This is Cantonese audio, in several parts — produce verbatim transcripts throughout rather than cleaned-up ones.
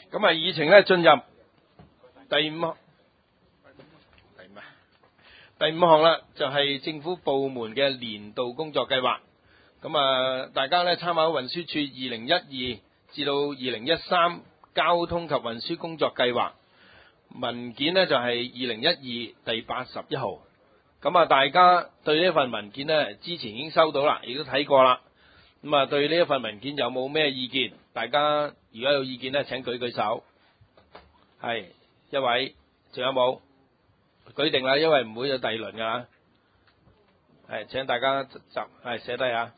咁啊，議程咧進入第五項，第咩？第五項啦，就係政府部門嘅年度工作計劃。咁啊，大家咧參考運輸署二零一二至到二零一三交通及運輸工作計劃文件呢，就係二零一二第八十一號。咁啊，大家對呢份文件呢，之前已經收到啦，亦都睇過啦。咁啊，對呢一份文件有冇咩意見？大家如果有意見呢，請舉舉手。係一位，仲有冇？舉定啦，因為唔會有第二輪噶啦。係，請大家集係寫低啊。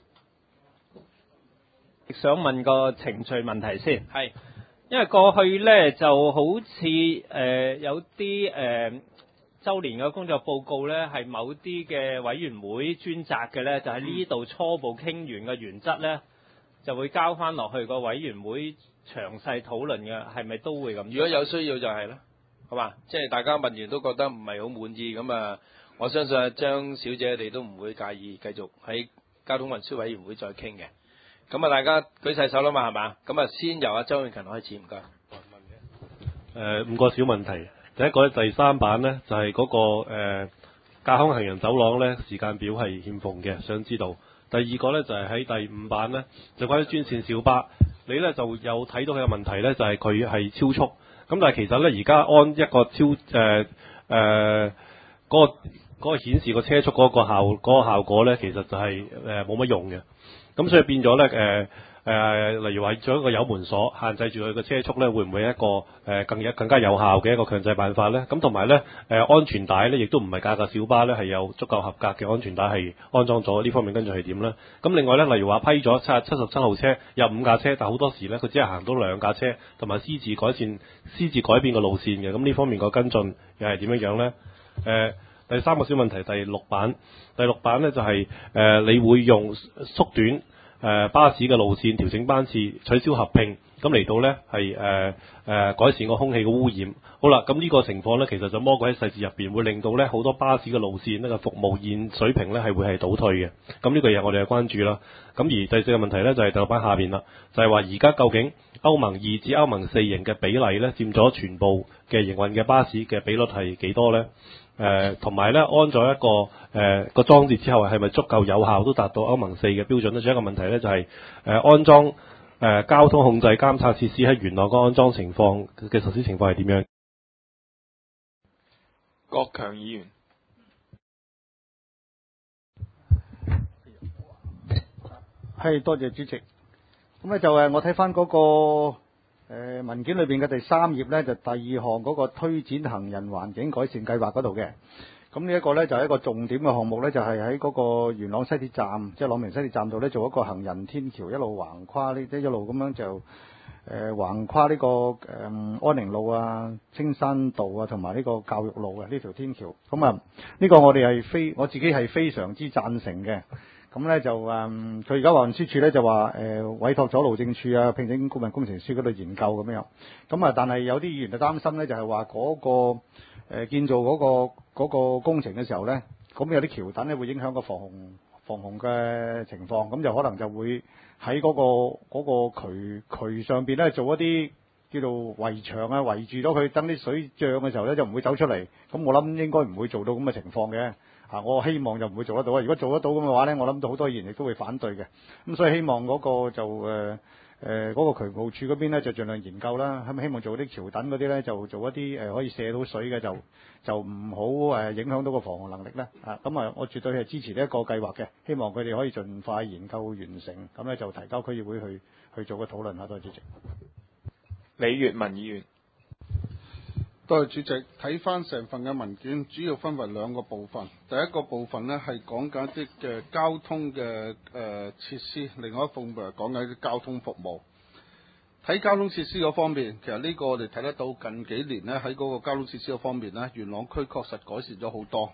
想問個程序問題先。 係， 因為過去呢就好似誒、呃、有啲誒、呃、週年嘅工作報告呢，係某啲嘅委員會專責嘅呢，就喺呢度初步傾完嘅原則呢，就會交翻落去個委員會詳細討論嘅，係咪都會咁？ 如果有需要就係啦，好嘛？即係大家問完都覺得唔係好滿意咁啊，我相信阿張小姐你都唔會介意繼續喺交通運輸委員會再傾嘅。咁啊，大家舉晒手啦嘛，係嘛？咁啊，先由阿周永勤開始，唔該。 誒五個小問題，第一個咧第三版呢，就係、是、嗰、那個誒架空行人走廊呢時間表係欠奉嘅，想知道。第二個呢，就係、是、喺第五版呢，就關於專線小巴，你呢就有睇到佢嘅問題呢，就係佢係超速。咁但係其實呢，而家按一個超誒誒嗰個嗰、那個顯示個車速嗰個效嗰、那個效果呢，其實就係誒冇乜用嘅。咁所以變咗咧，誒、呃、誒、呃，例如話做一個油門鎖，限制住佢嘅車速咧，會唔會一個誒、呃、更有更加有效嘅一個強制辦法咧？咁同埋咧，誒、呃、安全帶咧，亦都唔係架架小巴咧係有足夠合格嘅安全帶係安裝咗，呢方面跟住係點咧？咁另外咧，例如話批咗七七十七號車有五架車，但好多時咧佢只係行到兩架車，同埋私自改善、私自改變個路線嘅，咁呢方面個跟進又係點樣樣咧？誒、呃。第三個小問題，第六版，第六版呢就係、是、誒、呃，你會用縮短誒、呃、巴士嘅路線，調整班次，取消合併，咁嚟到呢係誒誒改善個空氣嘅污染。好啦，咁呢個情況呢，其實就魔鬼喺細節入邊，會令到呢好多巴士嘅路線呢個服務現水平呢係會係倒退嘅。咁呢個嘢我哋係關注啦。咁而第四個問題呢，就係、是、第六版下邊啦，就係話而家究竟歐盟二至歐盟四型嘅比例呢，佔咗全部嘅營運嘅巴士嘅比率係幾多呢？誒同埋咧安咗一個誒、呃、個裝置之後係咪足夠有效都達到歐盟四嘅標準呢？仲有一個問題咧就係、是、誒、呃、安裝誒、呃、交通控制監察設施喺元朗個安裝情況嘅實施情況係點樣？ 郭強議員， 係多謝主席。咁咧就誒我睇翻嗰個。誒文件裏邊嘅第三頁呢，就第二項嗰個推展行人環境改善計劃嗰度嘅。咁呢一個呢，就係一個重點嘅項目呢，就係喺嗰個元朗西鐵站，即係朗明西鐵站度呢，做一個行人天橋，一路橫跨呢，即係一路咁樣就誒、呃、橫跨呢、這個誒、呃、安寧路啊、青山道啊，同埋呢個教育路啊呢條天橋。咁啊，呢個我哋係非我自己係非常之贊成嘅。咁咧就誒，佢而家運輸署咧就話誒、呃、委託咗路政署啊，聘請顧問工程師嗰度研究咁樣。咁啊，但係有啲議員就擔心咧，就係話嗰個誒、呃、建造嗰、嗰個嗰個工程嘅時候咧，咁有啲橋墩咧會影響個防洪防洪嘅情況，咁就可能就會喺嗰、嗰個嗰、嗰個渠渠上邊咧做一啲叫做圍牆啊，圍住咗佢，等啲水漲嘅時候咧就唔會走出嚟。咁我諗應該唔會做到咁嘅情況嘅。啊！我希望就唔會做得到啊！如果做得到咁嘅話咧，我諗到好多議員亦都會反對嘅。咁所以希望嗰個就誒誒嗰個渠務署嗰邊咧就盡量研究啦。咁希望做啲橋墩嗰啲咧就做一啲誒、呃、可以射到水嘅，就就唔好誒影響到個防洪能力咧。啊！咁啊，我絕對係支持呢一個計劃嘅。希望佢哋可以盡快研究完成，咁咧就提交區議會去去做個討論啦。多謝主席。 李悅民議員。 多謝主席。睇翻成份嘅文件，主要分為兩個部分。第一個部分呢係講緊一啲嘅交通嘅誒、呃、設施，另外一部分係講緊啲交通服務。睇交通設施嗰方面，其實呢個我哋睇得到近幾年呢喺嗰個交通設施嗰方面呢，元朗區確實改善咗好多。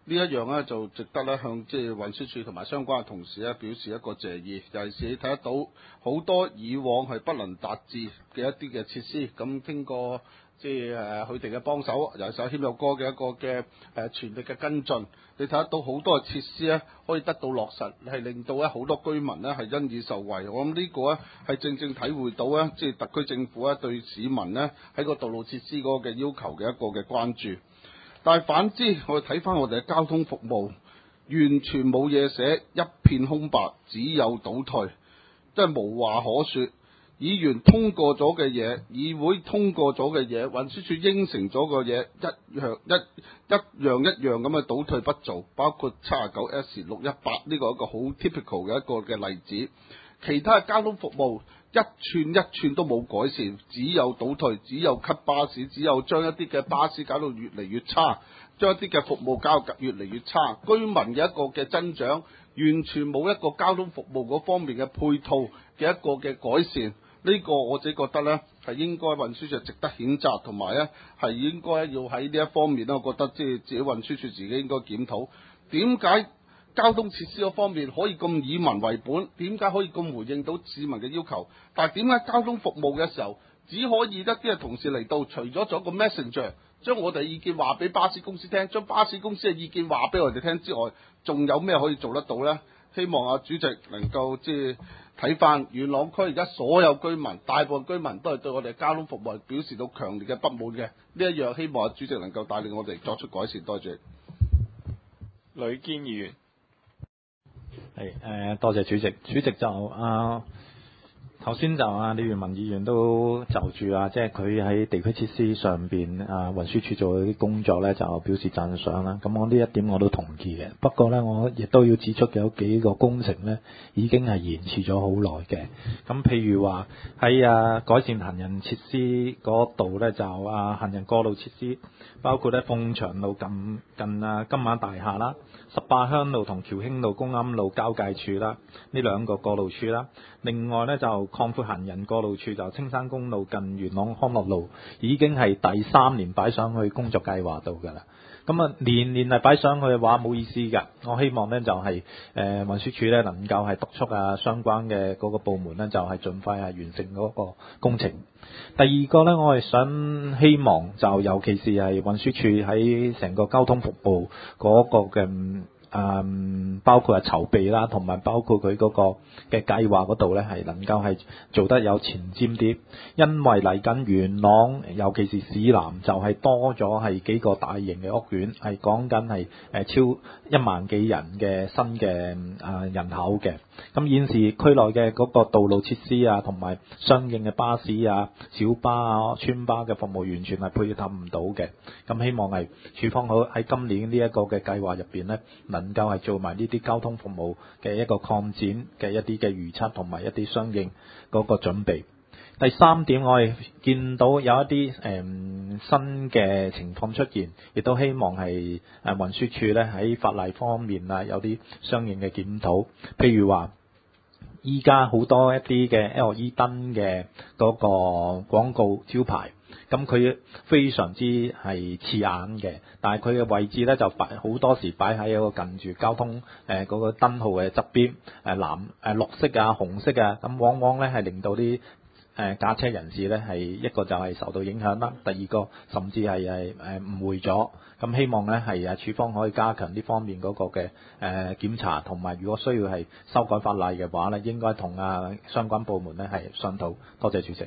呢一樣咧就值得咧向即係運輸署同埋相關嘅同事咧表示一個謝意。尤其是你睇得到好多以往係不能達至嘅一啲嘅設施，咁經過即係誒佢哋嘅幫手，尤其是謙佑哥嘅一個嘅誒、呃、全力嘅跟進，你睇得到好多嘅設施咧可以得到落實，係令到咧好多居民咧係因而受惠。我諗呢個咧係正正體會到咧即係特區政府咧對市民咧喺個道路設施嗰個嘅要求嘅一個嘅關注。但係反之，我哋睇翻我哋嘅交通服務，完全冇嘢寫，一片空白，只有倒退，真係無話可説。議員通過咗嘅嘢，議會通過咗嘅嘢，運輸署應承咗嘅嘢，一樣一一樣一樣咁嘅倒退不做，包括七十九 S 六一八呢個一個好 typical 嘅一個嘅例子。其他嘅交通服務一寸一寸都冇改善，只有倒退，只有 cut 巴士，只有將一啲嘅巴士搞到越嚟越差，將一啲嘅服務搞到越嚟越差。居民嘅一個嘅增長，完全冇一個交通服務嗰方面嘅配套嘅一個嘅改善。呢、這個我自己覺得呢係應該運輸署值得譴責，同埋呢係應該要喺呢一方面呢，我覺得即係自己運輸署自己應該檢討點解交通設施嗰方面可以咁以民為本，點解可以咁回應到市民嘅要求，但係點解交通服務嘅時候只可以一啲嘅同事嚟到，除咗做個 messenger， 將我哋意見話俾巴士公司聽，將巴士公司嘅意見話俾我哋聽之外，仲有咩可以做得到呢？希望啊主席能夠即係睇翻元朗區而家所有居民，大部分居民都係對我哋交通服務表示到強烈嘅不滿嘅。呢一樣希望啊主席能夠帶領我哋作出改善。多謝。 呂堅議員。 係誒、呃，多謝主席。主席就啊，頭先就啊李元文議員都就住啊，即係佢喺地區設施上邊啊，運輸署做啲工作咧，就表示讚賞啦。咁我呢一點我都同意嘅。不過咧，我亦都要指出有幾個工程咧，已經係延遲咗好耐嘅。咁譬如話喺啊改善行人設施嗰度咧，就啊行人過路設施，包括咧鳳翔路近近啊金馬大廈啦。十八鄉路同僑興路公庵路交界處啦，呢兩個過路處啦。另外呢，就擴闊行人過路處，就青山公路近元朗康樂路，已經係第三年擺上去工作計劃度㗎啦。咁啊年年係擺上去嘅話冇意思㗎。我希望呢，就係、是、誒、呃、運輸署呢能夠係督促啊相關嘅嗰個部門呢，就係、是、盡快係完成嗰個工程。第二個呢，我係想希望就尤其是係運輸署喺成個交通服務嗰個嘅。嗯，包括係籌備啦，同埋包括佢嗰個嘅計劃嗰度呢，係能夠係做得有前瞻啲。因為嚟緊元朗，尤其是市南，就係多咗係幾個大型嘅屋苑，係講緊係誒超一萬幾人嘅新嘅啊人口嘅。咁現時區內嘅嗰個道路設施啊，同埋相應嘅巴士啊、小巴啊、村巴嘅服務，完全係配合唔到嘅。咁希望係署方好喺今年呢一個嘅計劃入邊呢，能夠係做埋呢啲交通服務嘅一個擴展嘅一啲嘅預測，同埋一啲相應嗰個準備。第三點，我係見到有一啲誒、嗯、新嘅情況出現，亦都希望係誒運輸署咧喺法例方面啊有啲相應嘅檢討。譬如話，依家好多一啲嘅 L E D 燈嘅嗰個廣告招牌，咁佢非常之係刺眼嘅，但係佢嘅位置咧就擺好多時擺喺一個近住交通誒嗰、呃嗰個燈號嘅側邊，誒、呃、藍誒、呃、綠色啊、紅色啊，咁往往咧係令到啲誒駕車人士咧係一個就係受到影響啦，第二個甚至係係誒誤會咗。咁希望咧係啊，署方可以加強呢方面嗰個嘅誒、呃、檢查，同埋如果需要係修改法例嘅話咧，應該同啊相關部門咧係商討。多謝主席。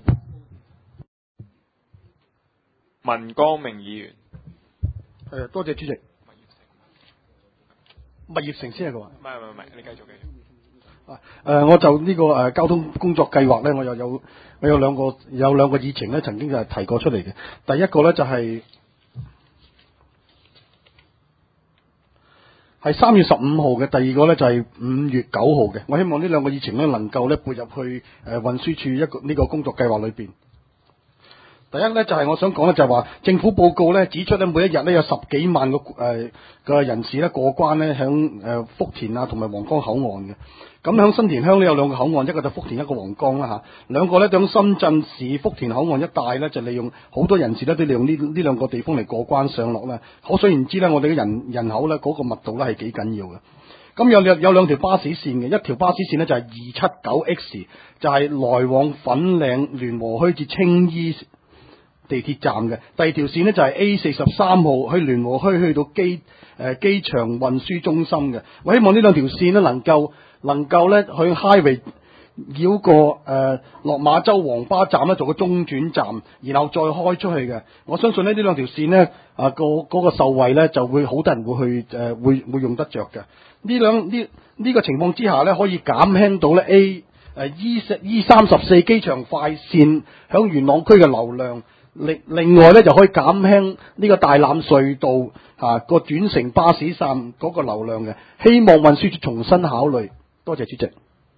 文光明議員。 誒，多謝主席。物業城先係佢話。 唔係唔係唔係，你繼續繼續。 啊，誒，我就呢個誒交通工作計劃咧，我又有我有兩個有兩個議程咧，曾經就係提過出嚟嘅。第一個咧就係係三月十五號嘅，第二個咧就係五月九號嘅。我希望呢兩個議程咧能夠咧撥入去誒運輸署一個呢個工作計劃裏邊。 第一咧就係、是、我想講咧就係話政府報告咧指出咧每一日咧有十幾萬個誒嘅人士咧過關咧響誒福田啊同埋皇崗口岸嘅。咁響新田鄉呢有兩個口岸，一個就福田，一個皇崗啦嚇。兩個咧響深圳市福田口岸一帶咧就利用好多人士咧都利用呢呢兩個地方嚟過關上落啦。可想而知咧，我哋嘅人人口咧嗰個密度咧係幾緊要嘅。咁有有有兩條巴士線嘅，一條巴士線呢就係二七九 X， 就係來往粉嶺聯和墟至青衣地鐵站嘅。第二條線呢就係 A 四十三號去聯和墟去到機誒機場運輸中心嘅。我希望呢兩條線呢能夠能夠咧去 highway 繞過誒、呃、落馬洲黃巴站咧做個中轉站，然後再開出去嘅。我相信咧呢兩條線呢啊個嗰個受惠咧就會好多人會去誒、呃、會會用得着嘅。呢兩呢呢個情況之下咧，可以減輕到咧 A 誒 E 四 E 三十四機場快線響元朗區嘅流量。另另外咧就可以減輕呢個大欖隧道嚇個轉乘巴士站嗰個流量嘅。希望運輸署重新考慮。多謝主席。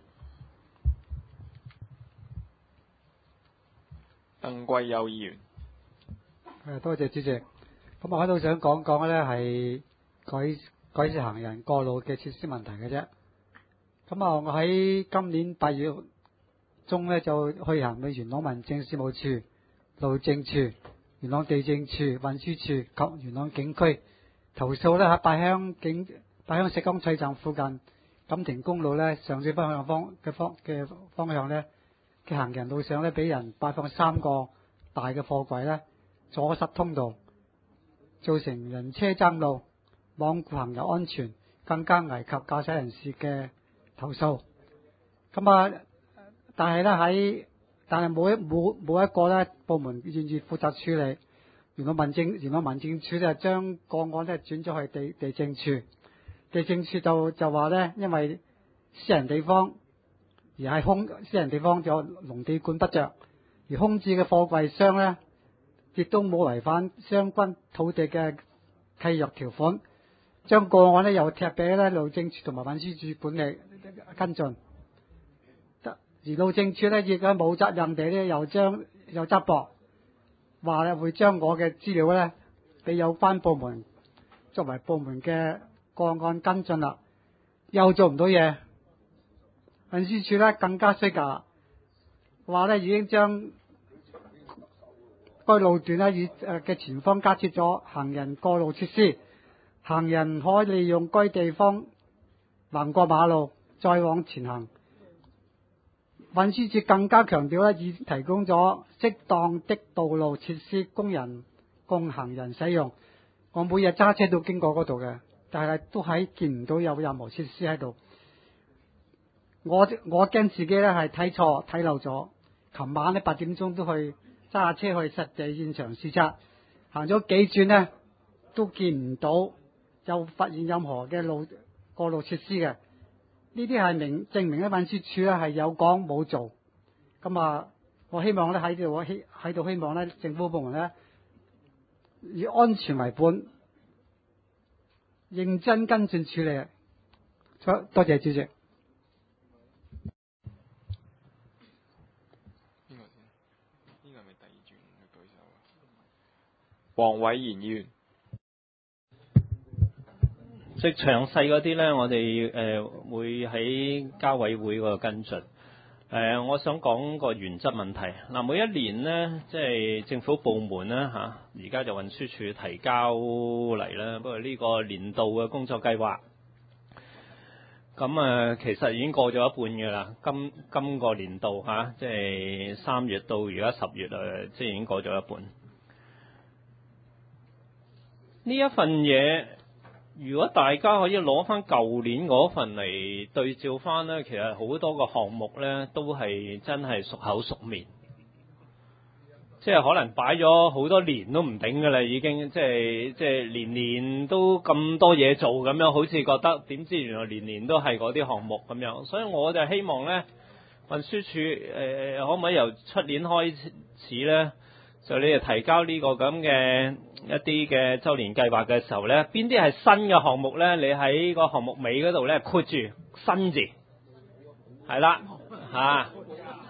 鄧貴佑議員。 誒，多謝主席。咁我喺度想講講咧係改改善行人過路嘅設施問題嘅啫。咁啊，我喺今年八月中咧就去行去元朗民政事務處、路政處、元朗地政處、運輸處及元朗警區投訴咧喺八鄉警八鄉石崗翠站附近錦田公路咧上水方向方嘅方嘅方向咧嘅行人路上咧俾人擺放三個大嘅貨櫃咧阻塞通道，造成人車爭路，罔顧行人安全，更加危及駕駛人士嘅投訴。咁啊，但係咧喺但係冇一冇冇一個咧部門願意負責處理。元朗民政元朗民政處咧將個案咧轉咗去地地政處，地政處就就話咧，因為私人地方而係空私人地方就農地管不着，而空置嘅貨櫃箱咧亦都冇違反相關土地嘅契約條款，將個案咧又踢俾咧路政處同埋運輸處管理跟進。而路政處咧亦喺冇責任地咧又將又執駁，話咧會將我嘅資料咧俾有關部門作為部門嘅個案跟進啦，又做唔到嘢。運輸處咧更加衰格，話咧已經將該路段咧與誒嘅前方加設咗行人過路設施，行人可以利用該地方橫過馬路再往前行。運輸處更加強調咧，已提供咗適當的道路設施供人供行人使用。我每日揸車都經過嗰度嘅，但係都喺見唔到有任何設施喺度。我我驚自己咧係睇錯睇漏咗。琴晚咧八點鐘都去揸下車去實地現場視察，行咗幾轉呢，都見唔到又發現任何嘅路過路設施嘅。呢啲係明證明咧運輸處咧係有講冇做。咁啊，我希望咧喺度，我希喺度希望咧政府部門咧以安全為本，認真跟進處理。多謝主席。 邊個先？呢個係咪第二轉去舉手啊？黃偉賢議員。 即係詳細嗰啲咧，我哋誒、呃、會喺交委會嗰度跟進。誒、呃，我想講個原則問題。嗱，每一年呢，即係政府部門咧嚇，而家就運輸署提交嚟啦。不過呢個年度嘅工作計劃，咁啊、呃，其實已經過咗一半嘅啦。今今個年度嚇、啊，即係三月到而家十月啊，即係已經過咗一半。呢一份嘢。如果大家可以攞翻舊年嗰份嚟對照翻呢，其實好多個項目呢都係真係熟口熟面，即係可能擺咗好多年都唔頂噶啦，已經即係即係年年都咁多嘢做咁樣，好似覺得點知原來年年都係嗰啲項目咁樣，所以我就希望呢運輸署誒可唔可以由出年開始呢，就你哋提交呢個咁嘅一啲嘅周年計劃嘅時候呢，邊啲係新嘅項目呢？你喺個項目尾嗰度呢，括住新字，係啦嚇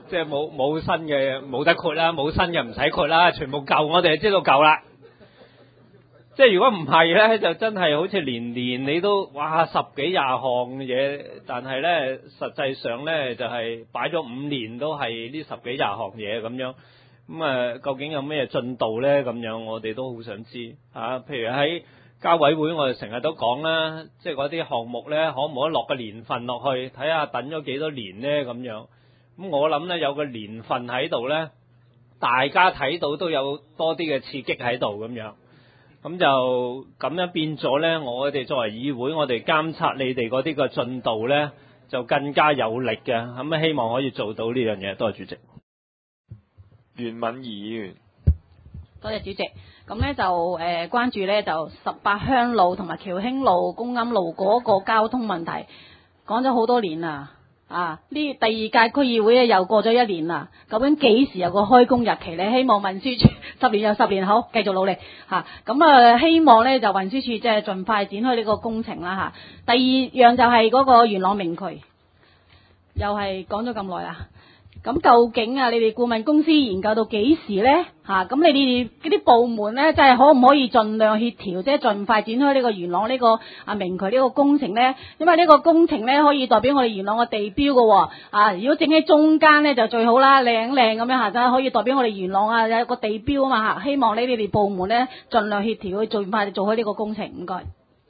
即係冇冇新嘅冇得豁啦，冇新嘅唔使豁啦，全部舊我哋就知道舊啦。即係如果唔係咧，就真係好似年年你都哇十幾廿項嘢，但係咧實際上咧就係擺咗五年都係呢十幾廿項嘢咁樣。咁啊，究竟有咩進度咧？咁樣我哋都好想知嚇、啊。譬如喺交委會，我哋成日都講啦，即係嗰啲項目咧，可唔可以落個年份落去，睇下等咗幾多年咧咁樣。咁我諗咧有個年份喺度咧，大家睇到都有多啲嘅刺激喺度咁樣。咁就咁樣變咗咧，我哋作為議會，我哋監察你哋嗰啲個進度咧，就更加有力嘅。咁希望可以做到呢樣嘢。多謝主席。 袁敏儀議員， 多謝主席。咁咧就誒、呃、關注咧就十八鄉路同埋僑興路、公庵路嗰個交通問題，講咗好多年啦。啊！呢第二屆區議會咧又過咗一年啦，究竟幾時有個開工日期咧？希望運輸署十年又十年，好繼續努力嚇。咁啊，希望咧就運輸署即係盡快展開呢個工程啦嚇、啊。第二樣就係嗰個元朗明渠，又係講咗咁耐啊。咁究竟啊，你哋顧問公司研究到幾時咧？嚇、啊，咁你哋嗰啲部門咧，即係可唔可以盡量協調，即係盡快展開呢個元朗呢個啊明渠呢個工程咧？因為呢個工程咧可以代表我哋元朗嘅地標嘅喎。啊，如果整喺中間咧就最好啦，靚靚咁樣嚇，就可以代表我哋元朗啊有個地標啊嘛嚇。希望呢你哋部門咧盡量協調，去盡快做開呢個工程。唔該。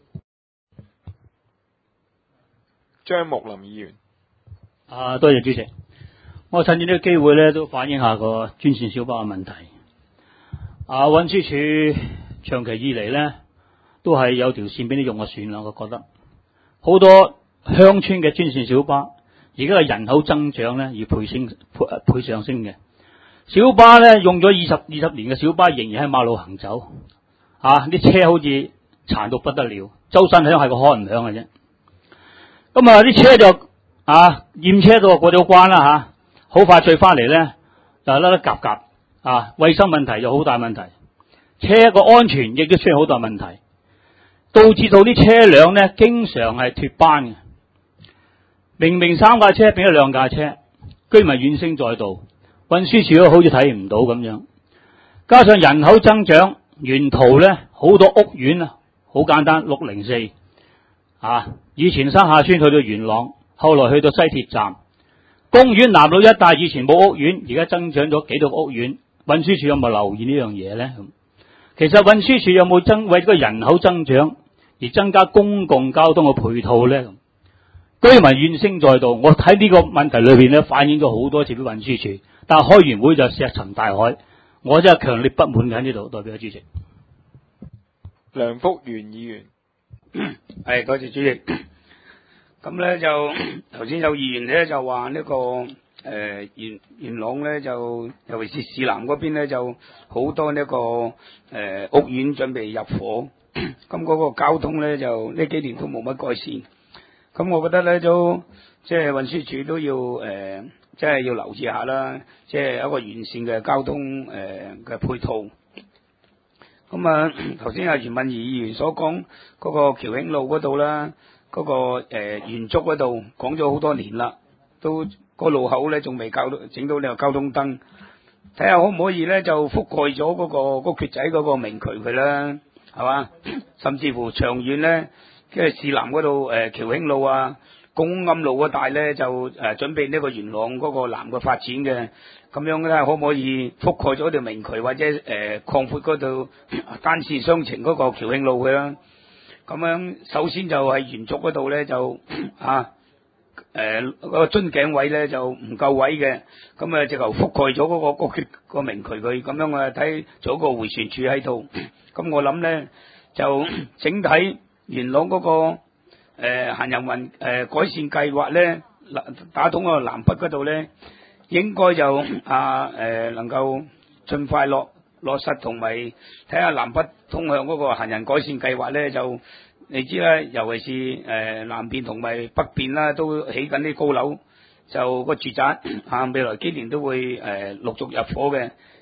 張木林議員， 啊，多謝主席。我趁住呢個機會咧，都反映下個專線小巴嘅問題。啊，運輸署長期以嚟咧，都係有條線俾你用就算啦。我覺得好多鄉村嘅專線小巴，而家嘅人口增長咧，而倍升倍倍上升嘅小巴咧，用咗二十二十年嘅小巴，仍然喺馬路行走。啊，啲車好似殘到不得了，周身響係個開唔響嘅啫。咁啊，啲車就啊驗車到過咗關啦吓。好快脆翻嚟咧，就甩得夾夾啊！衛生問題就好大問題，車個安全亦都出現好大問題，導致到啲車輛咧經常係脫班嘅。明明三架車變咗兩架車，居民怨聲載道，運輸署都好似睇唔到咁樣。加上人口增長，沿途咧好多屋苑啊，好簡單六零四啊，以前山下村去到元朗，後來去到西鐵站。公園南路一帶以前冇屋苑，而家增長咗幾棟屋苑。運輸署有冇留意呢樣嘢咧？其實運輸署有冇增為個人口增長而增加公共交通嘅配套咧？居民怨聲載道，我睇呢個問題裏邊咧反映咗好多次俾運輸署，但係開完會就石沉大海。我真係強烈不滿嘅喺呢度，代表主席。 梁福元議員， 係多謝主席。咁咧就頭先有議員咧就話呢、這個誒、呃、元元朗咧就尤其是市南嗰邊咧就好多呢、這個誒、呃、屋苑準備入伙，咁嗰個交通咧就呢幾年都冇乜改善。咁我覺得咧都即係運輸署都要誒即係要留意下啦，即係一個完善嘅交通誒嘅、呃、配套。咁啊頭先阿袁敏儀議員所講嗰個僑興路嗰度啦。嗰、那個誒圓竹嗰度講咗好多年啦，都、那個路口咧仲未搞到整到呢個交通燈，睇下可唔可以咧就覆蓋咗嗰、那個嗰、那個、缺仔嗰個明渠佢啦，係嘛？甚至乎長遠咧，即係市南嗰度誒僑興路啊、公庵路嗰帶咧就誒、呃、準備呢個元朗嗰個南嘅發展嘅，咁樣咧可唔可以覆蓋咗條明渠或者誒、呃、擴闊嗰度單線雙程嗰個僑興路嘅啦？咁樣首先就係圓竹嗰度咧就啊誒嗰個樽頸位咧就唔夠位嘅，咁啊直頭覆蓋咗嗰、嗰個、嗰個缺個明渠佢，咁樣啊睇做一個迴旋處喺度。咁我諗咧就整體元朗嗰、嗰個誒、呃、行人運誒、呃、改善計劃咧，打通個南北嗰度咧，應該就啊誒、呃、能夠盡快落。落實同埋睇下南北通向嗰個行人改善計劃咧，就你知啦，尤其是誒、呃、南邊同埋北邊啦，都起緊啲高樓，就個住宅啊未來幾年都會誒、呃、陸續入伙嘅，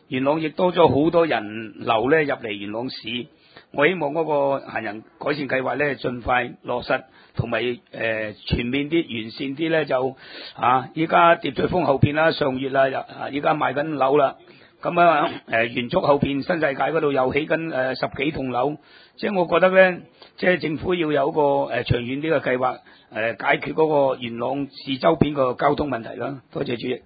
元朗亦多咗好多人流咧入嚟元朗市。我希望嗰個行人改善計劃咧盡快落實，同埋誒全面啲、完善啲咧就啊！依家秩序峰後邊啦、上月啦，啊依家賣緊樓啦。咁啊誒元竹後邊新世界嗰度又起緊誒十幾棟樓，即係我覺得咧，即係政府要有個誒長遠啲嘅計劃，誒解決嗰個元朗市周邊個交通問題啦。多謝主席。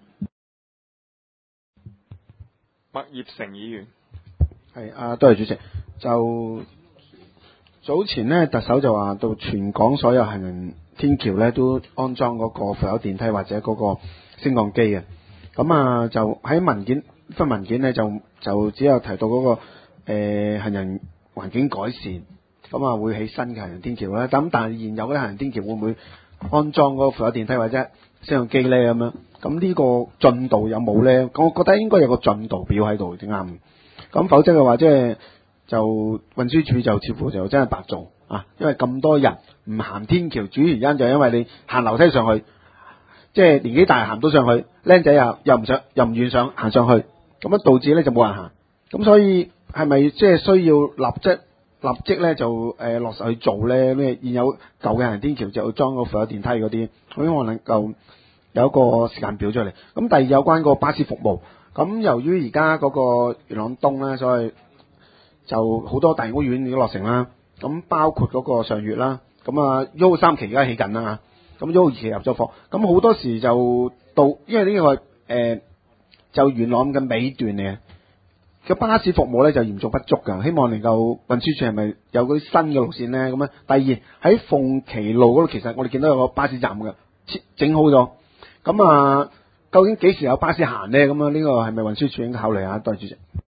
麥業成議員。 係啊，多謝主席。就早前呢，特首就話到全港所有行人天橋咧都安裝嗰個扶手電梯或者嗰個升降機嘅。咁啊，就喺文件份文件咧就就只有提到嗰、那個、呃、行人環境改善，咁啊會起新嘅行人天橋啦。咁但係現有嗰啲行人天橋會唔會安裝嗰個扶手電梯或者升降機咧？咁樣咁呢個進度有冇咧？我覺得應該有個進度表喺度先啱。咁否則嘅話，即係就運輸署就似乎就真係白做啊！因為咁多人唔行天橋，主要原因就係因為你行樓梯上去，即係年紀大行唔到上去，僆仔又又唔想又唔願上行上去，咁樣導致咧就冇人行。咁所以係咪即係需要立即立即咧就誒、呃、落實去做咧？咩現有舊嘅行人天橋就裝個扶手電梯嗰啲，我希望能夠有一個時間表出嚟。咁第二有關個巴士服務，咁由於而家嗰個元朗東咧，所以就好多大型屋苑已經落成啦。咁包括嗰個上月啦，咁啊 U 三期而家起緊啦，咁 U 二期入咗貨。咁好多時就到，因為呢、這個誒、呃、就元朗嘅尾段嚟嘅，個巴士服務咧就嚴重不足㗎。希望能夠運輸署係咪有嗰啲新嘅路線咧？咁啊，第二喺鳳岐路嗰度，其實我哋見到有個巴士站嘅，整好咗。咁啊，究竟幾時有巴士行咧？咁啊，呢個係咪運輸署應該考慮下？多謝主席。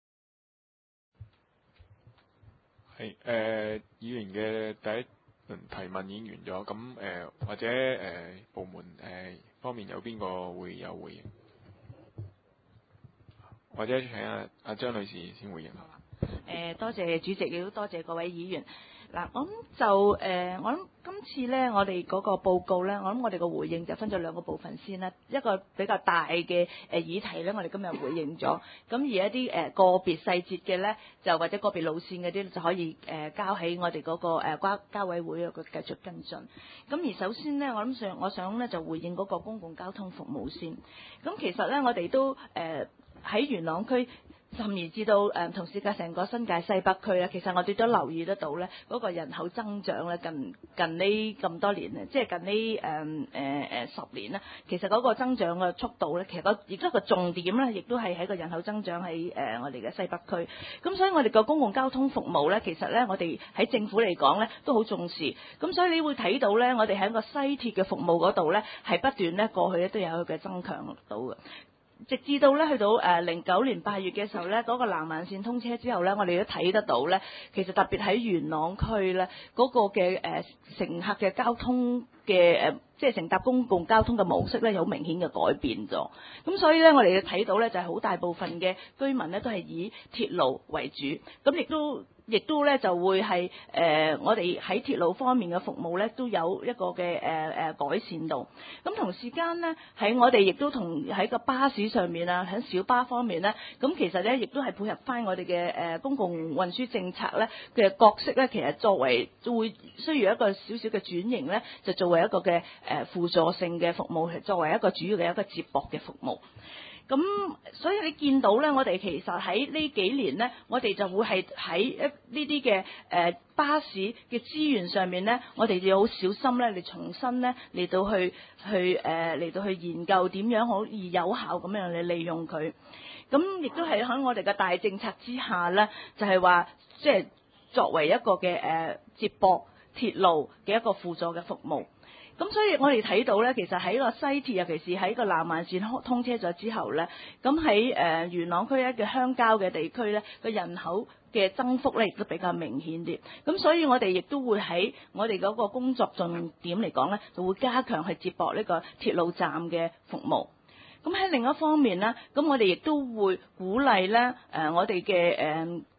係誒、呃，議員嘅第一輪提問已經完咗，咁誒、呃、或者誒、呃、部門誒、呃、方面有邊個會有回應？或者請阿阿張女士先回應下。 誒、呃，多謝主席，亦都多謝各位議員。嗱，我諗就誒、呃，我諗今次咧，我哋嗰個報告咧，我諗我哋個回應就分咗兩個部分先啦。一個比較大嘅誒議題咧，我哋今日回應咗。咁而一啲誒個別細節嘅咧，就或者個別路線嗰啲就可以誒交喺我哋嗰個誒交交委會個繼續跟進。咁而首先咧，我諗上我想咧就回應嗰個公共交通服務先。咁其實咧，我哋都誒喺、呃、元朗區，甚至至到誒同時間成個新界西北區咧，其實我哋都留意得到咧，嗰、那個人口增長咧，近近呢咁多年咧，即係近呢誒誒誒十年咧，其實嗰個增長嘅速度咧，其實個亦都係個重點咧，亦都係喺個人口增長喺誒、呃、我哋嘅西北區。咁所以我哋個公共交通服務咧，其實咧我哋喺政府嚟講咧都好重視。咁所以你會睇到咧，我哋喺個西鐵嘅服務嗰度咧，係不斷咧過去咧都有佢嘅增強到嘅。直至到咧去到誒零九年八月嘅時候咧，嗰、那個南環線通車之後咧，我哋都睇得到咧，其實特別喺元朗區咧，嗰、那個嘅誒、呃、乘客嘅交通嘅誒、呃，即係乘搭公共交通嘅模式咧，有明顯嘅改變咗。咁所以咧，我哋睇到咧，就係、是、好大部分嘅居民咧，都係以鐵路為主。咁亦都亦都咧就會係誒、呃，我哋喺鐵路方面嘅服務咧，都有一個嘅誒誒改善度。咁同時間咧，喺我哋亦都同喺個巴士上面啊，喺小巴方面咧，咁其實咧亦都係配合翻我哋嘅誒公共運輸政策咧嘅角色咧，其實作為會需要一個少少嘅轉型咧，就作為一個嘅誒輔助性嘅服務，作為一個主要嘅一個接駁嘅服務。咁所以你見到咧，我哋其實喺呢幾年咧，我哋就會係喺一呢啲嘅誒巴士嘅資源上面咧，我哋要好小心咧，嚟重新咧嚟到去去誒嚟、呃、到去研究點樣可以有效咁樣嚟利用佢。咁亦都係喺我哋嘅大政策之下咧，就係話即係作為一個嘅誒、呃、接駁鐵路嘅一個輔助嘅服務。咁所以我哋睇到咧，其實喺個西鐵，尤其是喺個南環線通車咗之後咧，咁喺誒元朗區一嘅鄉郊嘅地區咧，個人口嘅增幅咧亦都比較明顯啲。咁所以我哋亦都會喺我哋嗰個工作重點嚟講咧，就會加強去接駁呢個鐵路站嘅服務。咁喺另一方面咧，咁我哋亦都會鼓勵咧誒我哋嘅誒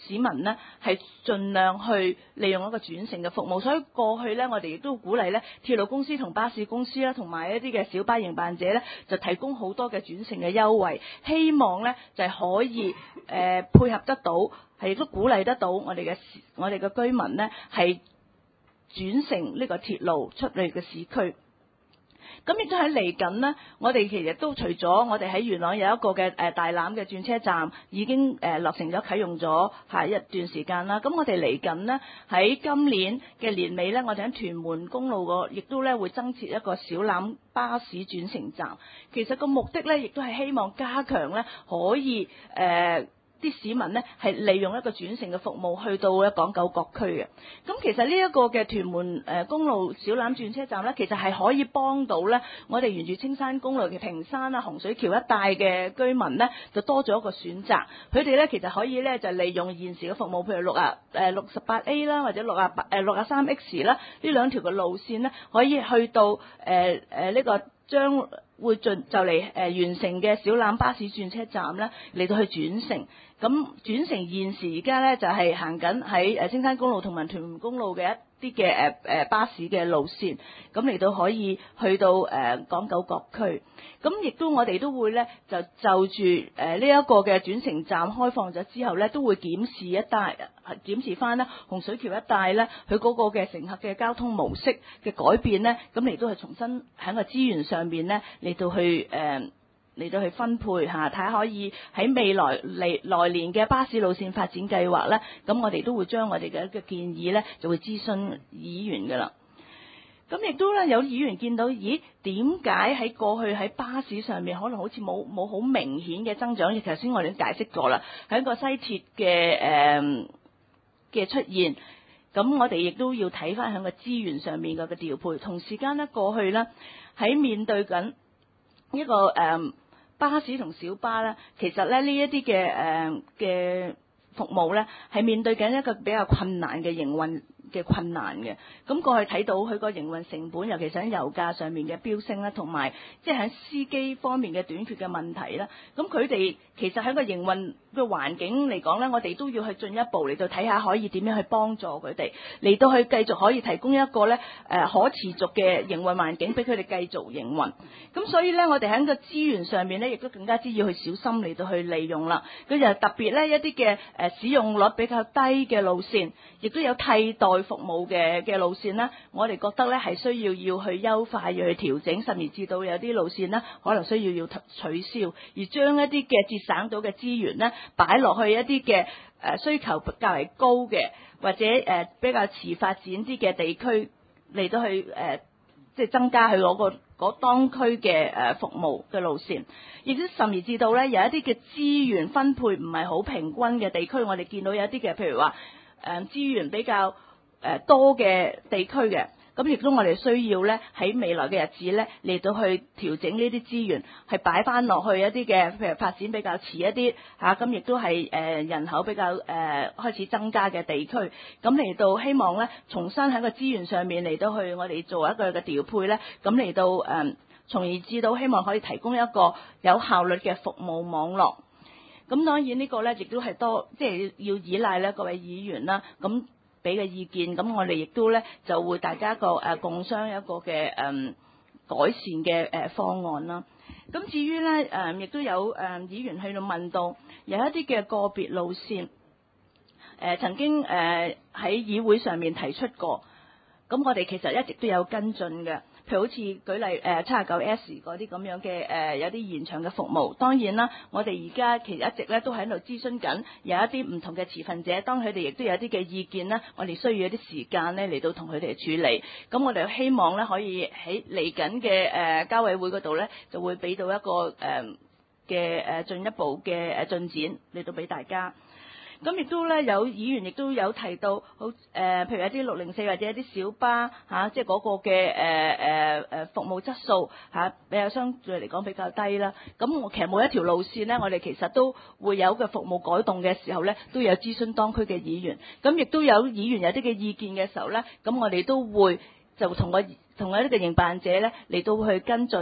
市民呢係盡量去利用一個轉乘嘅服務。所以過去呢，我哋亦都鼓勵呢鐵路公司同巴士公司啦，同埋一啲嘅小巴營辦者呢，就提供好多嘅轉乘嘅優惠，希望呢就係可以誒、呃、配合得到，係亦都鼓勵得到我哋嘅我哋嘅居民呢係轉乘呢個鐵路出嚟嘅市區。咁亦都喺嚟緊呢，我哋其實都除咗我哋喺元朗有一個嘅誒大欖嘅轉車站已經誒落成咗啟用咗下一段時間啦。咁我哋嚟緊呢，喺今年嘅年尾呢，我哋喺屯門公路個亦都咧會增設一個小欖巴士轉乘站。其實個目的呢，亦都係希望加強呢可以誒。呃啲市民呢係利用一個轉乘嘅服務去到咧港九各區嘅。咁其實呢一個嘅屯門誒公路小欖轉車站呢，其實係可以幫到呢我哋沿住青山公路嘅屏山啊、洪水橋一帶嘅居民呢，就多咗一個選擇。佢哋呢其實可以呢就利用現時嘅服務，譬如六啊誒六十八 A 啦，或者六啊八誒六啊三 X 啦，呢兩條嘅路線呢，可以去到誒誒呢個將會進就嚟誒完成嘅小欖巴士轉車站呢，嚟到去轉乘。咁轉乘現時而家咧就係行緊喺誒青山公路同埋屯門公路嘅一啲嘅誒誒巴士嘅路線，咁嚟到可以去到誒港九各區。咁亦都我哋都會咧就就住誒呢一個嘅轉乘站開放咗之後咧，都會檢視一帶檢視翻咧洪水橋一帶咧佢嗰個嘅乘客嘅交通模式嘅改變咧，咁嚟到係重新喺個資源上邊咧嚟到去誒。呃嚟到去分配嚇，睇下可以喺未來嚟來年嘅巴士路線發展計劃咧，咁我哋都會將我哋嘅一個建議咧，就會諮詢議員噶啦。咁亦都咧有議員見到，咦點解喺過去喺巴士上面可能好似冇冇好明顯嘅增長？頭先我哋已經解釋過啦，喺個西鐵嘅誒嘅出現，咁我哋亦都要睇翻喺個資源上面嘅嘅調配。同時間咧過去咧喺面對緊一個誒。呃巴士同小巴咧，其實咧呢一啲嘅誒嘅服務咧，係面對緊一個比較困難嘅營運嘅困難嘅。咁過去睇到佢個營運成本，尤其是喺油價上面嘅飆升啦，同埋即係喺司機方面嘅短缺嘅問題啦。咁佢哋其實喺個營運嘅環境嚟講咧，我哋都要去進一步嚟到睇下可以點樣去幫助佢哋，嚟到去繼續可以提供一個咧誒可持續嘅營運環境俾佢哋繼續營運。咁所以咧，我哋喺個資源上面咧，亦都更加之要去小心嚟到去利用啦。佢就特別咧一啲嘅誒使用率比較低嘅路線，亦都有替代服務嘅嘅路線咧，我哋覺得咧係需要要去優化，要去調整，甚至至到有啲路線咧可能需要要取消，而將一啲嘅節省到嘅資源咧擺落去一啲嘅誒需求較為高嘅或者誒比較遲發展啲嘅地區嚟到去誒即係增加佢嗰個嗰當區嘅誒服務嘅路線，亦都甚至至到咧有一啲嘅資源分配唔係好平均嘅地區，我哋見到有一啲嘅譬如話誒資源比較誒多嘅地區嘅，咁亦都我哋需要咧喺未來嘅日子咧嚟到去調整呢啲資源，係擺翻落去一啲嘅譬如發展比較遲一啲嚇，咁、啊、亦都係誒人口比較誒、呃、開始增加嘅地區，咁嚟到希望咧重新喺個資源上面嚟到去我哋做一個嘅調配咧，咁嚟到誒、呃，從而至到希望可以提供一個有效率嘅服務網絡。咁當然呢個咧亦都係多即係要依賴咧各位議員啦，咁俾嘅意見，咁我哋亦都咧就會大家一個誒共商一個嘅誒、嗯、改善嘅誒方案啦。咁至於咧誒亦都有誒議員去到問到有一啲嘅個別路線，誒、呃、曾經誒喺、呃、議會上面提出過，咁我哋其實一直都有跟進嘅。譬如好似舉例誒七十九 S 嗰啲咁樣嘅誒、呃、有啲延長嘅服務，當然啦，我哋而家其實一直咧都喺度諮詢緊，有一啲唔同嘅持份者，當佢哋亦都有啲嘅意見咧，我哋需要一啲時間咧嚟到同佢哋處理。咁我哋希望咧可以喺嚟緊嘅誒交委會嗰度咧，就會俾到一個誒嘅誒進一步嘅誒進展嚟到俾大家。咁亦都咧有議員亦都有提到，好誒、呃，譬如一啲六零四或者一啲小巴嚇、啊，即係嗰個嘅誒誒誒服務質素嚇、啊，比較相對嚟講比較低啦。咁我其實每一條路線咧，我哋其實都會有嘅服務改動嘅時候咧，都有諮詢當區嘅議員。咁亦都有議員有啲嘅意見嘅時候咧，咁我哋都會就同個同一啲嘅營辦者咧嚟到去跟進。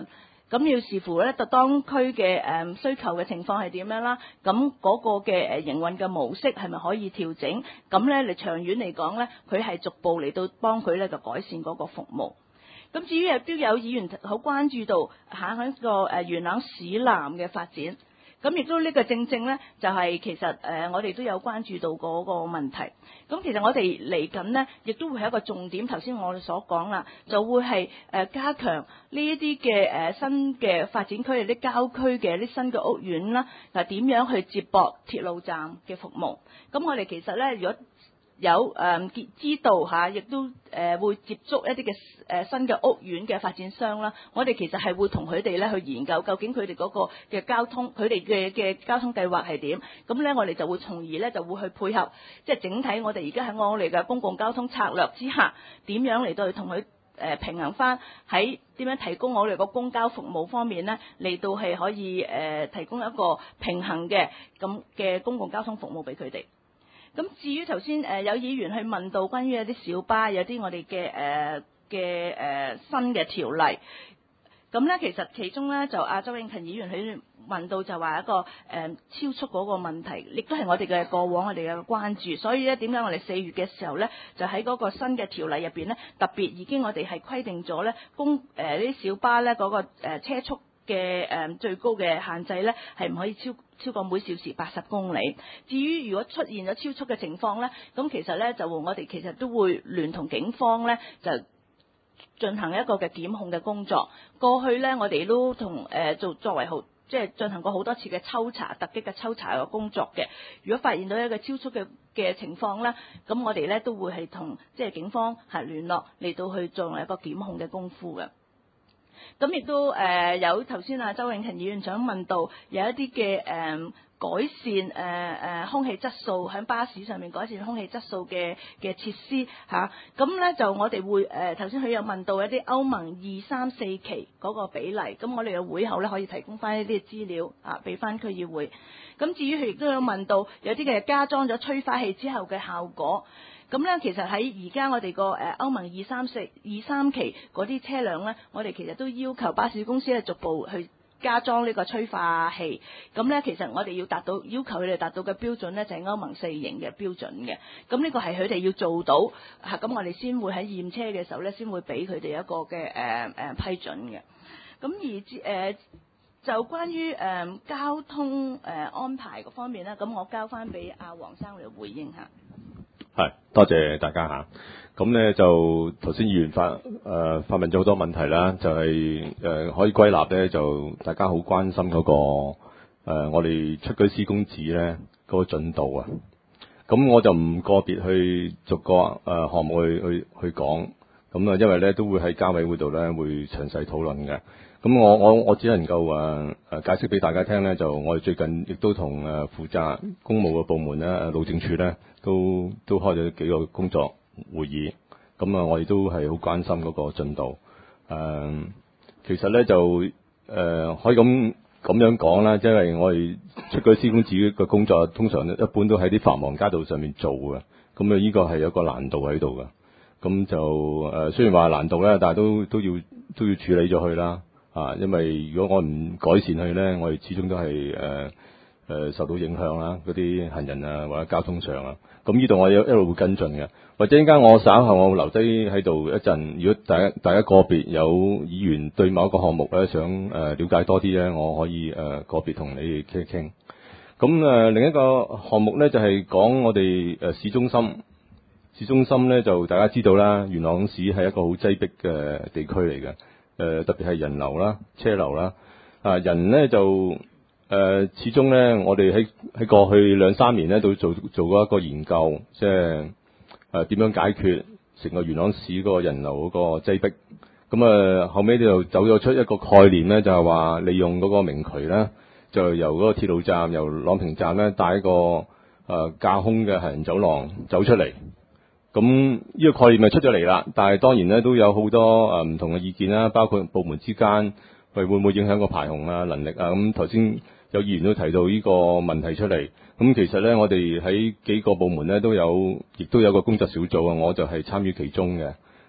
咁要視乎咧，就當區嘅誒需求嘅情況係點樣啦。咁嗰個嘅誒營運嘅模式係咪可以調整？咁咧，你長遠嚟講咧，佢係逐步嚟到幫佢咧就改善嗰個服務。咁至於亦都有議員好關注到下喺個誒元朗市南嘅發展。咁亦都呢個正正咧，就係、是、其實誒、呃、我哋都有關注到嗰個問題。咁其實我哋嚟緊呢，亦都會係一個重點。頭先我哋所講啦，就會係誒、呃、加強呢一啲嘅誒新嘅發展區、啲郊區嘅啲新嘅屋苑啦，嗱點樣去接駁鐵路站嘅服務？咁我哋其實咧，如果有誒、呃、知道嚇，亦都誒、呃、會接觸一啲嘅誒新嘅屋苑嘅發展商啦。我哋其實係會同佢哋咧去研究，究竟佢哋嗰個嘅交通，佢哋嘅嘅交通計劃係點。咁咧，我哋就會從而咧就會去配合，即係整體我哋而家喺我哋嘅公共交通策略之下，點樣嚟到去同佢誒平衡翻喺點樣提供我哋個公交服務方面咧，嚟到係可以誒、呃、提供一個平衡嘅咁嘅公共交通服務俾佢哋。咁至於頭先誒有議員去問到關於一啲小巴有啲我哋嘅誒嘅誒新嘅條例，咁咧其實其中咧就阿周永勤議員去問到就話一個誒、呃、超速嗰個問題，亦都係我哋嘅過往我哋嘅關注，所以咧點解我哋四月嘅時候咧就喺嗰個新嘅條例入邊咧特別已經我哋係規定咗咧公誒呢啲小巴咧嗰、那個誒、呃、車速嘅誒、呃、最高嘅限制咧係唔可以超超過每小時八十公里。至於如果出現咗超速嘅情況咧，咁其實咧就我哋其實都會聯同警方咧就進行一個嘅檢控嘅工作。過去咧我哋都同誒、呃、做作為好即係進行過好多次嘅抽查、突擊嘅抽查嘅工作嘅。如果發現到一個超速嘅嘅情況咧，咁我哋咧都會係同即係警方係聯絡嚟到去做一個檢控嘅功夫嘅。咁亦都誒、呃、有頭先啊周永勤議員想問到有一啲嘅誒改善誒誒、呃、空氣質素喺巴士上面改善空氣質素嘅嘅設施嚇，咁、啊、咧就我哋會誒頭先佢有問到一啲歐盟二三四期嗰個比例，咁我哋嘅會後咧可以提供翻一啲資料啊，俾翻區議會。咁至於佢亦都有問到有啲嘅加裝咗催化器之後嘅效果。咁咧，其實喺而家我哋個誒歐盟二三四二三期嗰啲車輛咧，我哋其實都要求巴士公司咧逐步去加裝呢個催化器。咁咧，其實我哋要達到要求佢哋達到嘅標準咧，就係歐盟四型嘅標準嘅。咁呢個係佢哋要做到嚇，咁我哋先會喺驗車嘅時候咧，先會俾佢哋一個嘅誒誒批准嘅。咁而誒、呃、就關於誒、呃、交通誒、呃、安排嗰方面咧，咁我交翻俾阿黃生嚟回應下。 係，多謝大家嚇。咁咧就頭先議員發誒、呃、發問咗好多問題啦，就係、是、誒、呃、可以歸納咧，就大家好關心嗰、那個、呃、我哋出居施工紙咧嗰個進度啊。咁我就唔個別去逐個誒、呃、項目去去去講，咁啊因為咧都會喺交委會度咧會詳細討論嘅。咁我我我只能夠誒誒解釋俾大家聽咧，就我哋最近亦都同誒負責公務嘅部門咧，誒路政署咧，都都開咗幾個工作會議。咁啊，我哋都係好關心嗰個進度。誒、呃，其實咧就誒、呃、可以咁咁樣講啦，即係我哋出居施工紙嘅工作，通常一般都喺啲繁忙街道上面做嘅。咁啊，呢個係有個難度喺度嘅。咁就誒、呃、雖然話難度咧，但係都都要都要處理咗佢啦。啊，因為如果我唔改善佢咧，我哋始終都係誒誒受到影響啦。嗰啲行人啊，或者交通上啊，咁呢度我有一路會跟進嘅。或者陣間我稍後我會留低喺度一陣。如果大家大家個別有議員對某一個項目咧想誒、呃、了解多啲咧，我可以誒、呃、個別同你哋傾一傾。咁誒、呃、另一個項目咧就係、是、講我哋誒、呃、市中心。市中心咧就大家知道啦，元朗市係一個好擠迫嘅地區嚟嘅。誒、呃、特別係人流啦、車流啦，啊人咧就誒、呃、始終咧，我哋喺喺過去兩三年咧都做做過一個研究，即係誒點樣解決成個元朗市嗰個人流嗰個擠迫。咁啊、呃、後尾就走咗出一個概念咧，就係話利用嗰個明渠咧，就由嗰個鐵路站由朗屏站咧帶一個誒架空嘅行人走廊走出嚟。咁呢個概念咪出咗嚟啦，但係當然咧都有好多誒唔同嘅意見啦，包括部門之間喂會唔會影響個排洪啊能力啊？咁頭先有議員都提到呢個問題出嚟。咁其實咧我哋喺幾個部門咧都有，亦都有個工作小組啊，我就係參與其中嘅。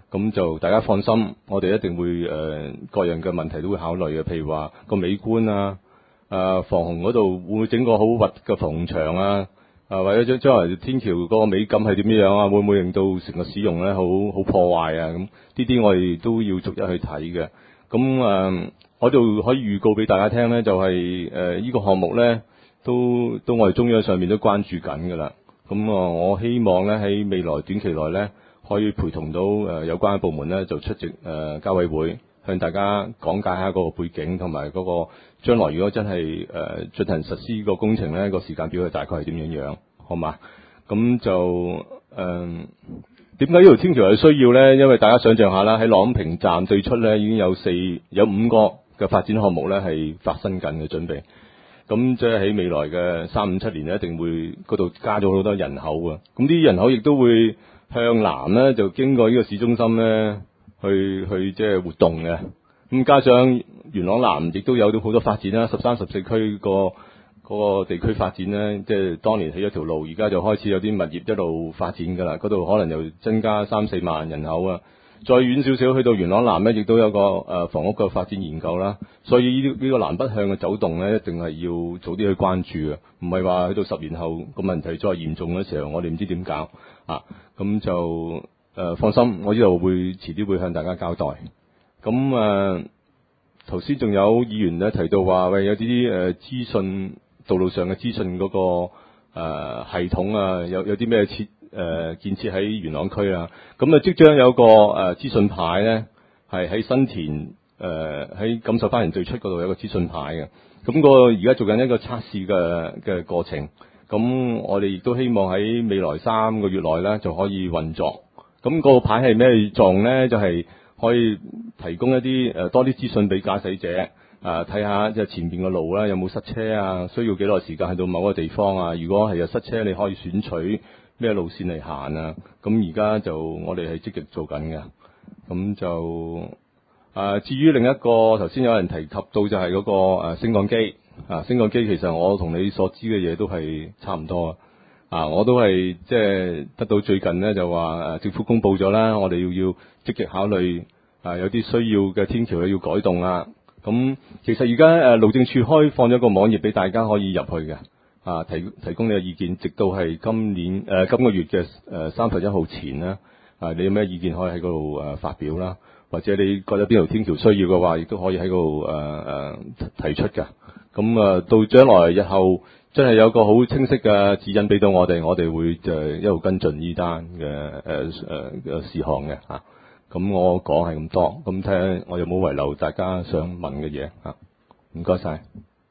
咁就大家放心，我哋一定會誒、呃、各樣嘅問題都會考慮嘅，譬如話個美觀啊，啊防洪嗰度會唔會整個好核嘅防洪牆啊？啊，或者將將來天橋嗰個美感係點樣啊？會唔會令到成個使用咧好好破壞啊？咁呢啲我哋都要逐一去睇嘅。咁誒、呃，我就可以預告俾大家聽咧，就係誒呢個項目咧，都都我哋中央上面都關注緊㗎啦。咁啊，我希望咧喺未來短期內咧，可以陪同到誒有關嘅部門咧，就出席誒、呃、交委會，向大家講解下嗰個背景同埋嗰個將來如果真係誒、呃、進行實施個工程咧，個時間表係大概係點樣樣，好嘛？咁就誒點解呢條天橋係需要咧？因為大家想象下啦，喺朗屏站對出咧已經有四有五個嘅發展項目咧係發生緊嘅準備。咁即係喺未來嘅三五七年咧，一定會嗰度加咗好多人口啊！咁啲人口亦都會向南咧，就經過呢個市中心咧，去去即係活動嘅。咁加上元朗南亦都有到好多發展啦，十三、十四區個嗰個地區發展咧，即係當年起咗條路，而家就開始有啲物業一路發展㗎啦。嗰度可能又增加三四萬人口啊！再遠少少去到元朗南咧，亦都有個誒房屋嘅發展研究啦。所以呢呢個南北向嘅走動咧，一定係要早啲去關注嘅，唔係話去到十年後個問題再嚴重嘅時候，我哋唔知點搞啊。咁就誒、呃、放心，我呢度會遲啲會向大家交代。咁誒頭先仲有議員咧提到話，喂有啲誒資訊道路上嘅資訊嗰、那個誒、呃、系統啊，有有啲咩設？誒、呃、建設喺元朗區啊，咁啊即將有個誒、呃、資訊牌咧，係喺新田誒喺錦繡花園對出嗰度有個資訊牌嘅。咁、那個而家做緊一個測試嘅嘅過程，咁我哋亦都希望喺未來三個月內咧就可以運作。咁、那個牌係咩作用咧？就係、是、可以提供一啲誒、呃、多啲資訊俾駕駛者啊，睇下即係前邊嘅路啦，有冇塞車啊？需要幾耐時間去到某個地方啊？如果係有塞車，你可以選取咩路線嚟行啊？咁而家就我哋係積極做緊嘅。咁就啊，至於另一個頭先有人提及到就係嗰個誒升降機啊，升降機其實我同你所知嘅嘢都係差唔多啊。我都係即係得到最近呢，就話誒政府公布咗啦，我哋要要積極考慮啊，有啲需要嘅天橋要改動啦。咁其實而家誒路政署開放咗個網頁俾大家可以入去嘅。啊，提提供你嘅意見，直到係今年誒、呃、今個月嘅誒三十一號前啦。啊，你有咩意見可以喺嗰度誒發表啦，或者你覺得邊條天橋需要嘅話，亦都可以喺嗰度誒誒提出㗎。咁啊，到將來日後真係有個好清晰嘅指引俾到我哋，我哋會就一路跟進呢單嘅誒誒嘅事項嘅嚇。咁我講係咁多，咁睇下我有冇遺留大家想問嘅嘢嚇。唔該晒。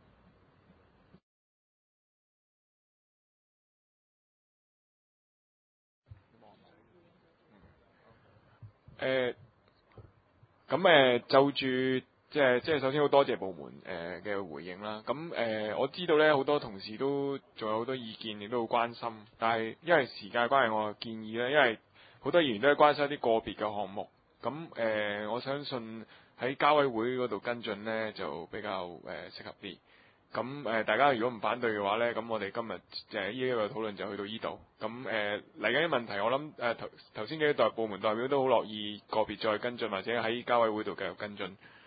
誒，咁誒就住即係即係首先好多謝部門誒嘅回應啦。咁誒、呃、我知道咧好多同事都仲有好多意見，亦都好關心。但係因為時間關係，我建議咧，因為好多議員都係關心一啲個別嘅項目。咁誒、呃，我相信喺交委會嗰度跟進咧就比較誒、呃、適合啲。咁誒、呃，大家如果唔反對嘅話咧，咁我哋今日就係呢一個討論就去到呢度。咁誒嚟緊啲問題，我諗誒頭頭先幾個部門代表都好樂意個別再跟進，或者喺交委會度繼續跟進。